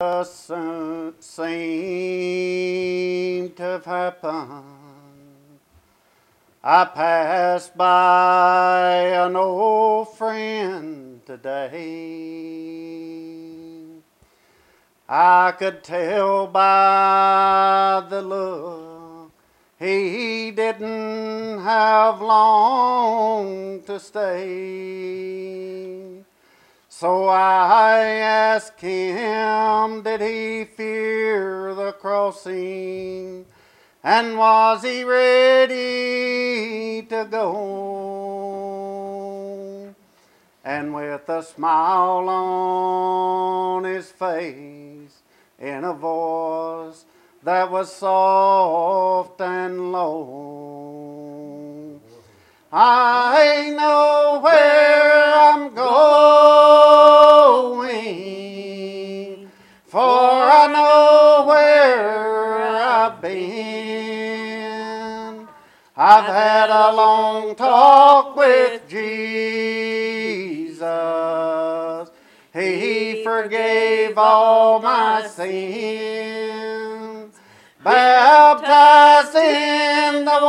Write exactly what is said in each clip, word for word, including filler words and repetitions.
Doesn't seem to have happened. I passed by an old friend today. I could tell by the look he didn't have long to stay. So I asked him, did he fear the crossing? And was he ready to go? And with a smile on his face, in a voice that was soft and low, I know where I'm going, for I know where I've been. I've had a long talk with Jesus. He forgave all my sins, baptized in the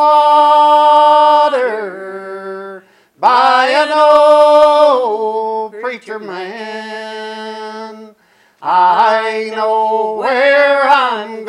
water by an old preacher man. I know where I'm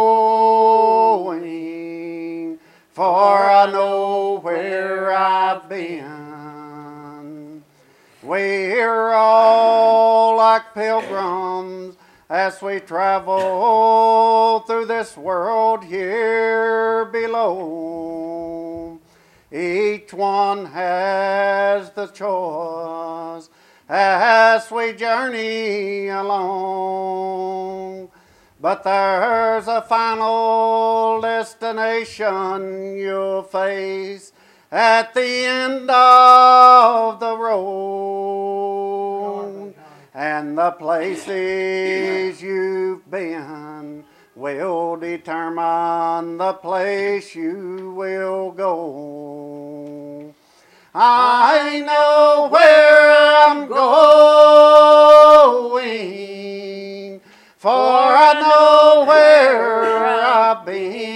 going, for I know where I've been. We're all like pilgrims as we travel through this world here below. Each one has the choice as we journey along. But there's a final destination you'll face at the end of the road. And the places you've been will determine the place you will go. I know where I'm going, for I know where I've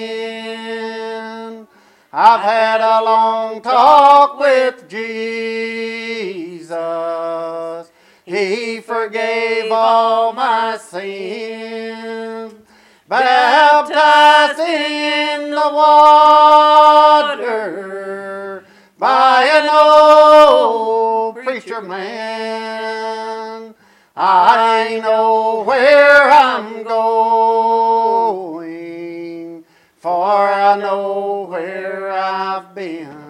been. I've had a long talk with Jesus. He forgave all my sins, baptized in the water by an old preacher man. I know where I'm going, for I know where I've been.